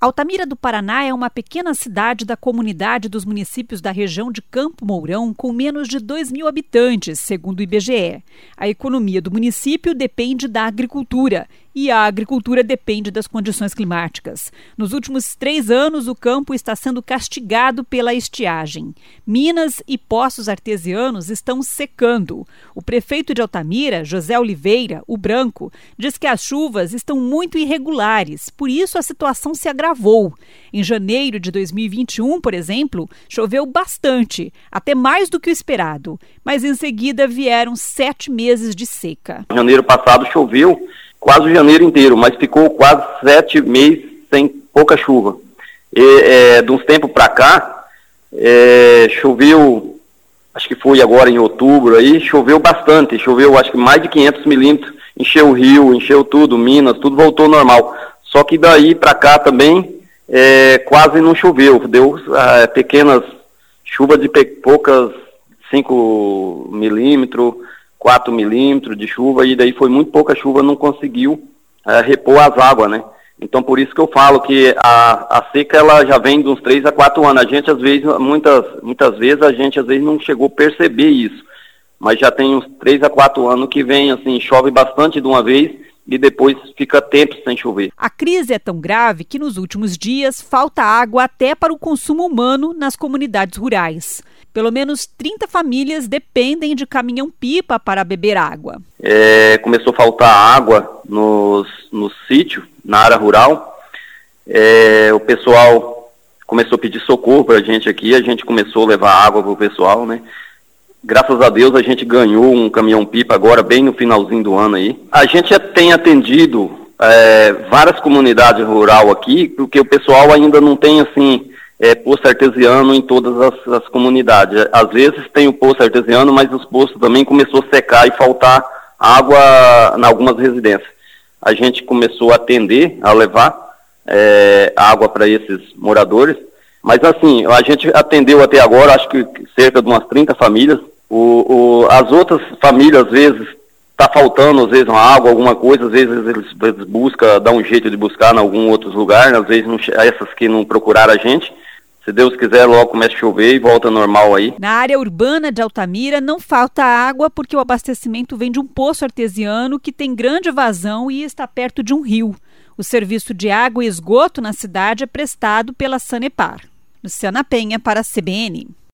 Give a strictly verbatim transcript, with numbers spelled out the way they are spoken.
Altamira do Paraná é uma pequena cidade da comunidade dos municípios da região de Campo Mourão com menos de dois mil habitantes, segundo o I B G E. A economia do município depende da agricultura e a agricultura depende das condições climáticas. Nos últimos três anos, o campo está sendo castigado pela estiagem. Minas e poços artesianos estão secando. O prefeito de Altamira, José Oliveira, o Branco, diz que as chuvas estão muito irregulares, por isso a situação se agravou. Em janeiro de dois mil e vinte e um, por exemplo, choveu bastante, até mais do que o esperado, mas em seguida vieram sete meses de seca. Em janeiro passado choveu quase o janeiro inteiro, mas ficou quase sete meses sem pouca chuva. E, é, de uns tempos para cá, é, choveu, acho que foi agora em outubro, aí choveu bastante, choveu acho que mais de quinhentos milímetros, encheu o rio, encheu tudo, Minas, tudo voltou ao normal. Só que daí para cá também é, quase não choveu, deu é, pequenas chuvas de pe- poucas cinco milímetros, quatro milímetros de chuva, e daí foi muito pouca chuva, não conseguiu é, repor as águas, né? Então por isso que eu falo que a, a seca ela já vem de uns três a quatro anos. A gente às vezes, muitas, muitas vezes, a gente às vezes não chegou a perceber isso, mas já tem uns três a quatro anos que vem, assim, chove bastante de uma vez e depois fica tempo sem chover. A crise é tão grave que nos últimos dias falta água até para o consumo humano nas comunidades rurais. Pelo menos trinta famílias dependem de caminhão-pipa para beber água. É, começou a faltar água nos, no sítio, na área rural. É, o pessoal começou a pedir socorro para a gente aqui, a gente começou a levar água para o pessoal, né? Graças a Deus a gente ganhou um caminhão-pipa agora, bem no finalzinho do ano aí. A gente já tem atendido é, várias comunidades rurais aqui, porque o pessoal ainda não tem, assim, é, poço artesiano em todas as, as comunidades. Às vezes tem o poço artesiano, mas os poços também começou a secar e faltar água em algumas residências. A gente começou a atender, a levar é, água para esses moradores. Mas assim, a gente atendeu até agora, acho que cerca de umas trinta famílias. O, o, as outras famílias, às vezes, está faltando, às vezes, uma água, alguma coisa, às vezes eles, eles buscam, dá um jeito de buscar em algum outro lugar, às vezes não, essas que não procuraram a gente. Se Deus quiser, logo começa a chover e volta normal aí. Na área urbana de Altamira não falta água porque o abastecimento vem de um poço artesiano que tem grande vazão e está perto de um rio. O serviço de água e esgoto na cidade é prestado pela Sanepar. Luciana Penha para a C B N.